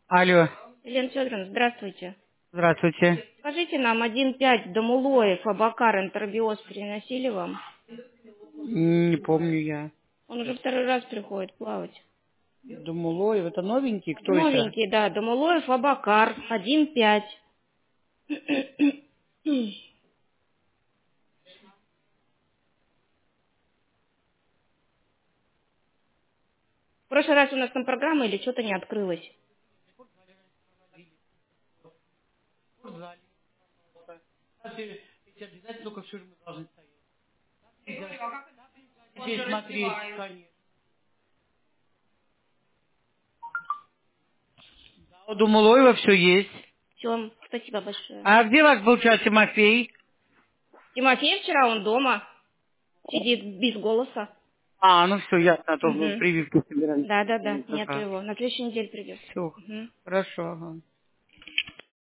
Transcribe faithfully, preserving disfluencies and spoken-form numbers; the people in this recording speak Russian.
Алло, Елена Федоровна, здравствуйте. здравствуйте. Скажите нам, один пять Домулоев, Абакар, Энтеробиоз переносили вам? Не помню я. Он уже второй раз приходит плавать. Думалоев, это новенький? Кто это? Новенький, да, Домулоев, Абакар, один пять. В прошлый раз у нас там программа или что-то не открылось? Эти обязательно только в ширму должны стоять. Здесь смотреть, конечно. У Думалоева все есть. Все, спасибо большое. А где вас был сейчас Тимофей? Тимофей вчера, он дома, сидит без голоса. А, ну все, ясно, а то вы Угу. прививку собирались. Да, да, да, нету Ага. его. На следующей неделе придет. Все, Угу. хорошо, ага.